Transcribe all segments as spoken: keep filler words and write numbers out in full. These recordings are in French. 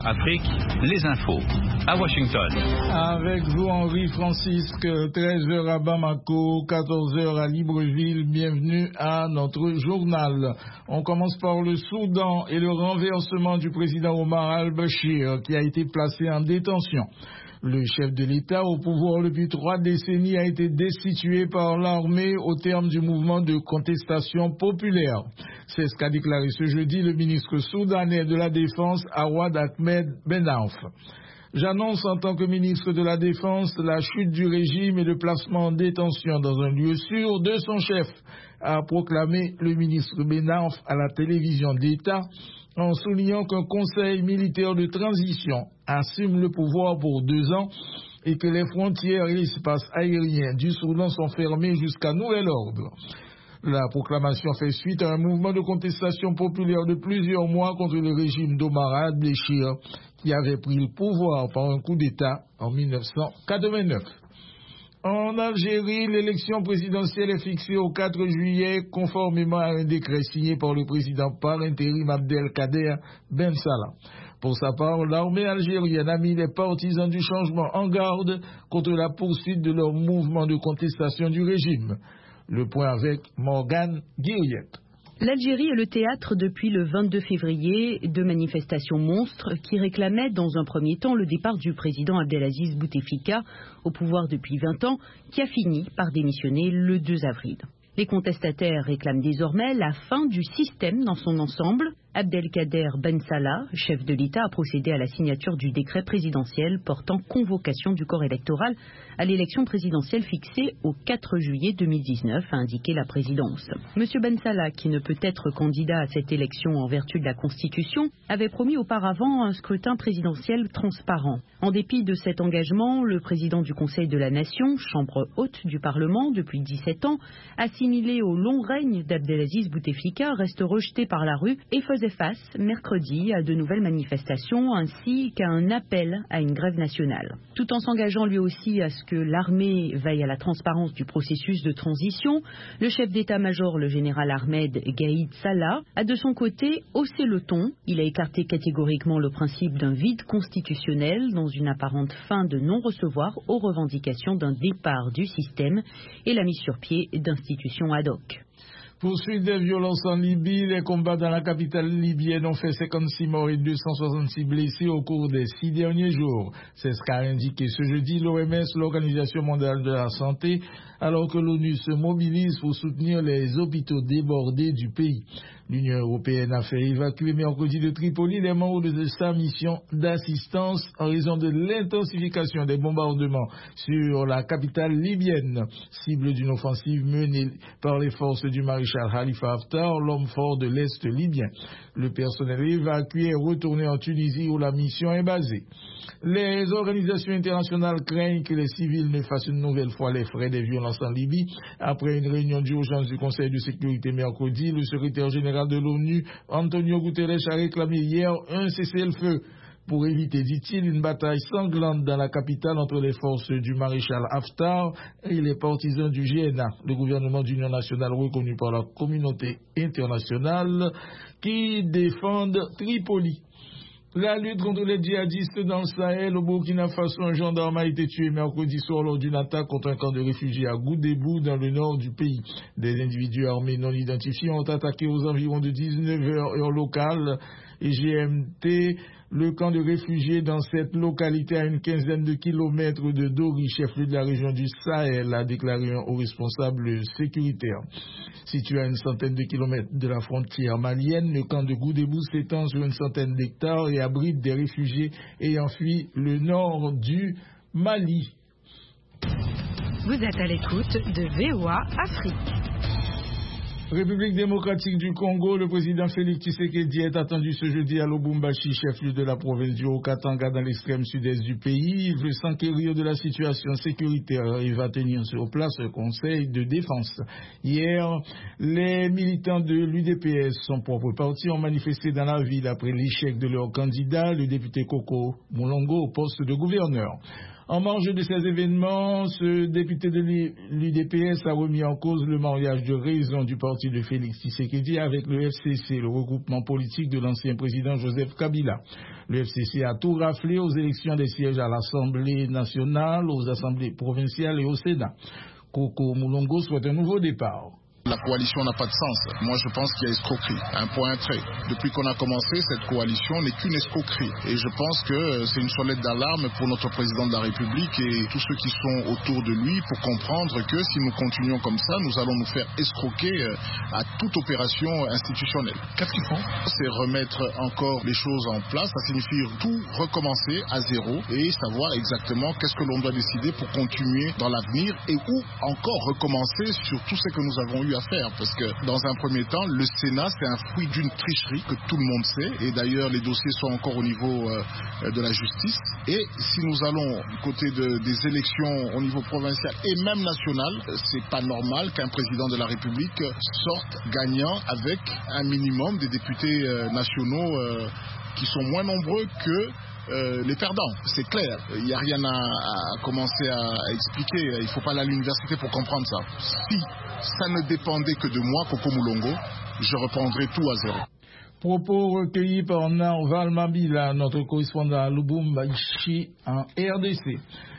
Afrique, les infos, à Washington. Avec vous, Henri Francisque, treize heures à Bamako, quatorze heures à Libreville. Bienvenue à notre journal. On commence par le Soudan et le renversement du président Omar al-Bashir, qui a été placé en détention. Le chef de l'État au pouvoir depuis trois décennies a été destitué par l'armée au terme du mouvement de contestation populaire. C'est ce qu'a déclaré ce jeudi le ministre soudanais de la Défense, Awad Ahmed Ben Auf. J'annonce en tant que ministre de la Défense la chute du régime et le placement en détention dans un lieu sûr de son chef, a proclamé le ministre Ben Auf à la télévision d'État, en soulignant qu'un conseil militaire de transition assume le pouvoir pour deux ans et que les frontières et l'espace aérien du Soudan sont fermés jusqu'à nouvel ordre. La proclamation fait suite à un mouvement de contestation populaire de plusieurs mois contre le régime d'Omar al-Bashir qui avait pris le pouvoir par un coup d'État en mille neuf cent quatre-vingt-neuf. En Algérie, l'élection présidentielle est fixée au quatre juillet, conformément à un décret signé par le président par intérim Abdelkader Ben Salah. Pour sa part, l'armée algérienne a mis les partisans du changement en garde contre la poursuite de leur mouvement de contestation du régime. Le point avec Morgane Guiriette. L'Algérie est le théâtre depuis le vingt-deux février de manifestations monstres qui réclamaient dans un premier temps le départ du président Abdelaziz Bouteflika, au pouvoir depuis vingt ans, qui a fini par démissionner le deux avril. Les contestataires réclament désormais la fin du système dans son ensemble. Abdelkader Ben Salah, chef de l'État, a procédé à la signature du décret présidentiel portant convocation du corps électoral à l'élection présidentielle fixée au quatre juillet deux mille dix-neuf, a indiqué la présidence. Monsieur Ben Salah, qui ne peut être candidat à cette élection en vertu de la Constitution, avait promis auparavant un scrutin présidentiel transparent. En dépit de cet engagement, le président du Conseil de la Nation, chambre haute du Parlement depuis dix-sept ans, assimilé au long règne d'Abdelaziz Bouteflika, reste rejeté par la rue et faisait face mercredi à de nouvelles manifestations ainsi qu'à un appel à une grève nationale. Tout en s'engageant lui aussi à ce que l'armée veille à la transparence du processus de transition, le chef d'état-major, le général Ahmed Gaïd Salah, a de son côté haussé le ton. Il a écarté catégoriquement le principe d'un vide constitutionnel dans une apparente fin de non-recevoir aux revendications d'un départ du système et la mise sur pied d'institutions ad hoc. Poursuite des violences en Libye, les combats dans la capitale libyenne ont fait cinquante-six morts et deux cent soixante-six blessés au cours des six derniers jours. C'est ce qu'a indiqué ce jeudi l'O M S, l'Organisation mondiale de la santé, alors que l'ONU se mobilise pour soutenir les hôpitaux débordés du pays. L'Union européenne a fait évacuer mercredi de Tripoli les membres de sa mission d'assistance en raison de l'intensification des bombardements sur la capitale libyenne, cible d'une offensive menée par les forces du maréchal Khalifa Haftar, l'homme fort de l'Est libyen. Le personnel évacué est retourné en Tunisie où la mission est basée. Les organisations internationales craignent que les civils ne fassent une nouvelle fois les frais des violences en Libye. Après une réunion d'urgence du Conseil de sécurité mercredi, le secrétaire général de l'ONU, Antonio Guterres, a réclamé hier un cessez-le-feu pour éviter, dit-il, une bataille sanglante dans la capitale entre les forces du maréchal Haftar et les partisans du G N A, le gouvernement d'union nationale reconnu par la communauté internationale qui défendent Tripoli. La lutte contre les djihadistes dans le Sahel, au Burkina Faso, un gendarme a été tué mercredi soir lors d'une attaque contre un camp de réfugiés à Goudébou, dans le nord du pays. Des individus armés non identifiés ont attaqué aux environs de dix-neuf heures heure locale et G M T le camp de réfugiés dans cette localité à une quinzaine de kilomètres de Dori, chef-lieu de la région du Sahel, a déclaré un haut responsable sécuritaire. Situé à une centaine de kilomètres de la frontière malienne, le camp de Goudébou s'étend sur une centaine d'hectares et abrite des réfugiés ayant fui le nord du Mali. Vous êtes à l'écoute de V O A Afrique. République démocratique du Congo, le président Félix Tshisekedi est attendu ce jeudi à Lubumbashi, chef-lieu de la province du Haut-Katanga dans l'extrême sud-est du pays. Il veut s'enquérir de la situation sécuritaire et va tenir sur place un conseil de défense. Hier, les militants de l'U D P S, son propre parti, ont manifesté dans la ville après l'échec de leur candidat, le député Koko Moulongo, au poste de gouverneur. En marge de ces événements, ce député de l'U D P S a remis en cause le mariage de raison du parti de Félix Tshisekedi avec le F C C, le regroupement politique de l'ancien président Joseph Kabila. Le F C C a tout raflé aux élections des sièges à l'Assemblée nationale, aux assemblées provinciales et au Sénat. Coco Moulongo souhaite un nouveau départ. La coalition n'a pas de sens. Moi, je pense qu'il y a escroquerie. Un point, un trait. Depuis qu'on a commencé, cette coalition n'est qu'une escroquerie. Et je pense que c'est une sonnette d'alarme pour notre président de la République et tous ceux qui sont autour de lui pour comprendre que si nous continuons comme ça, nous allons nous faire escroquer à toute opération institutionnelle. Qu'est-ce qu'ils font? C'est remettre encore les choses en place. Ça signifie tout recommencer à zéro et savoir exactement qu'est-ce que l'on doit décider pour continuer dans l'avenir et où encore recommencer sur tout ce que nous avons eu à faire, parce que dans un premier temps, le Sénat, c'est un fruit d'une tricherie que tout le monde sait, et d'ailleurs les dossiers sont encore au niveau euh, de la justice, et si nous allons du côté de, des élections au niveau provincial et même national, c'est pas normal qu'un président de la République sorte gagnant avec un minimum des députés euh, nationaux euh, qui sont moins nombreux que Euh, les perdants, c'est clair. Il n'y a rien à, à commencer à, à expliquer. Il ne faut pas aller à l'université pour comprendre ça. Si ça ne dépendait que de moi, Coco Moulongo, je reprendrais tout à zéro. Propos recueillis par Narval Mabila, notre correspondant à Lubumbashi en R D C.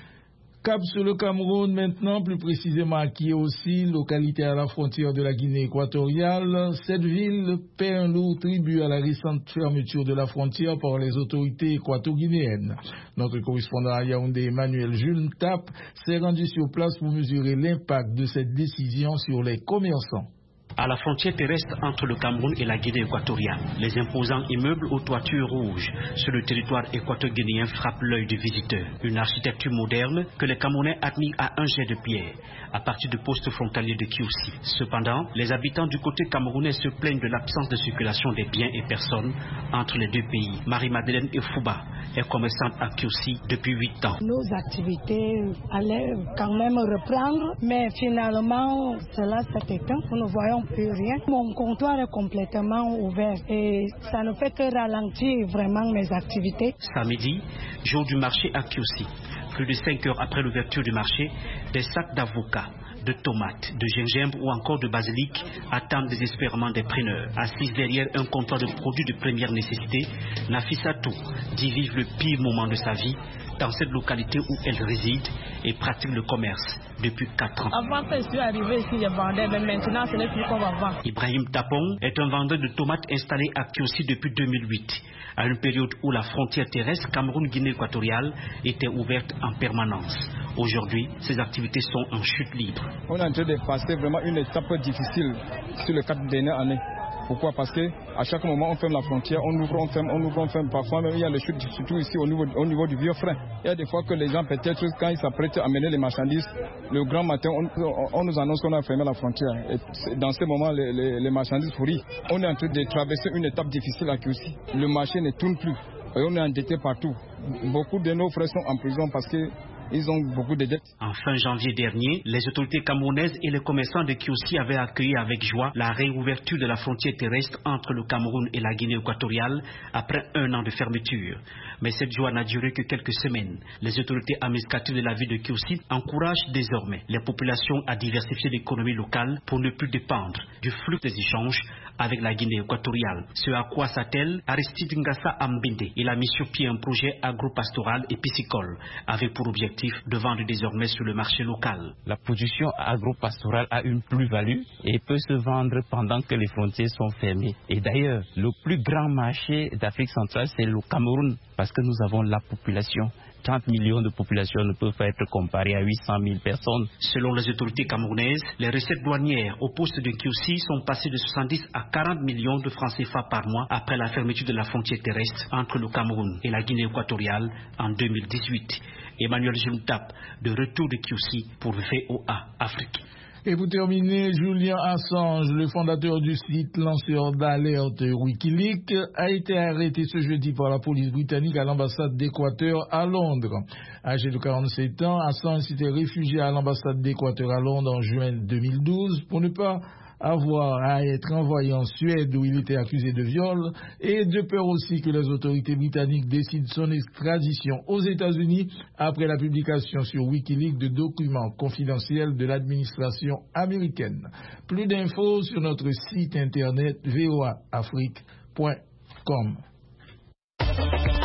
Cap sur le Cameroun maintenant, plus précisément à Kiossi, localité à la frontière de la Guinée équatoriale. Cette ville paie un lourd tribut à la récente fermeture de la frontière par les autorités équato-guinéennes. Notre correspondant à Yaoundé, Emmanuel Jules Tap, s'est rendu sur place pour mesurer l'impact de cette décision sur les commerçants. À la frontière terrestre entre le Cameroun et la Guinée équatoriale, les imposants immeubles aux toitures rouges sur le territoire équato-guinéen frappent l'œil du visiteur. Une architecture moderne que les Camerounais admirent à un jet de pierre, à partir du poste frontalier de Kiossi. Cependant, les habitants du côté camerounais se plaignent de l'absence de circulation des biens et personnes entre les deux pays. Marie-Madeleine Efouba est commerçante à Kiossi depuis huit ans. Nos activités allaient quand même reprendre, mais finalement, cela s'est éteint. Nous ne voyons plus rien. Mon comptoir est complètement ouvert et ça ne fait que ralentir vraiment mes activités. Samedi, jour du marché à Kiossi. Plus de cinq heures après l'ouverture du marché, des sacs d'avocats, de tomates, de gingembre ou encore de basilic attendent désespérément des preneurs. Assise derrière un comptoir de produits de première nécessité, Nafissatou dit vivre le pire moment de sa vie dans cette localité où elle réside et pratique le commerce depuis quatre ans. Avant que je suis arrivé ici, je vendais, mais maintenant ce n'est plus comme avant. Ibrahim Tapong est un vendeur de tomates installé à Kiossi depuis deux mille huit, à une période où la frontière terrestre Cameroun-Guinée équatoriale était ouverte en permanence. Aujourd'hui, ces activités sont en chute libre. On est en train de passer vraiment une étape difficile sur les quatre dernières années. Pourquoi? Parce qu'à chaque moment, on ferme la frontière, on ouvre, on ferme, on ouvre, on ferme. Parfois même, il y a les chutes, surtout ici au niveau, au niveau du vieux frein. Il y a des fois que les gens, peut-être, quand ils s'apprêtent à amener les marchandises, le grand matin, on, on nous annonce qu'on a fermé la frontière. Et dans ces moments, les, les, les marchandises pourrissent. On est en train de traverser une étape difficile à Kiossi. Le marché ne tourne plus. Et on est endetté partout. Beaucoup de nos frères sont en prison parce que ils ont beaucoup de dettes. En fin janvier dernier, les autorités camerounaises et les commerçants de Kiossi avaient accueilli avec joie la réouverture de la frontière terrestre entre le Cameroun et la Guinée équatoriale après un an de fermeture. Mais cette joie n'a duré que quelques semaines. Les autorités administratives de la ville de Kiossi encouragent désormais les populations à diversifier l'économie locale pour ne plus dépendre du flux des échanges avec la Guinée équatoriale. Ce à quoi s'attelle Aristide Ngassa Ambinde. Il a mis sur pied un projet agro-pastoral et piscicole avec pour objectif de vendre désormais sur le marché local. La production agro-pastorale a une plus-value et peut se vendre pendant que les frontières sont fermées. Et d'ailleurs, le plus grand marché d'Afrique centrale, c'est le Cameroun, parce que nous avons la population. trente millions de population ne peuvent pas être comparées à huit cent mille personnes. Selon les autorités camerounaises, les recettes douanières au poste de Kiossi sont passées de soixante-dix à quarante millions de francs C F A par mois après la fermeture de la frontière terrestre entre le Cameroun et la Guinée équatoriale en deux mille dix-huit. Emmanuel Juntap, de retour de Kiossi pour V O A Afrique. Et pour terminer, Julian Assange, le fondateur du site lanceur d'alerte Wikileaks, a été arrêté ce jeudi par la police britannique à l'ambassade d'Équateur à Londres. Âgé de quarante-sept ans, Assange s'était réfugié à l'ambassade d'Équateur à Londres en juin deux mille douze pour ne pas avoir à être envoyé en Suède où il était accusé de viol, et de peur aussi que les autorités britanniques décident son extradition aux États-Unis après la publication sur Wikileaks de documents confidentiels de l'administration américaine. Plus d'infos sur notre site internet v o a afrique point com.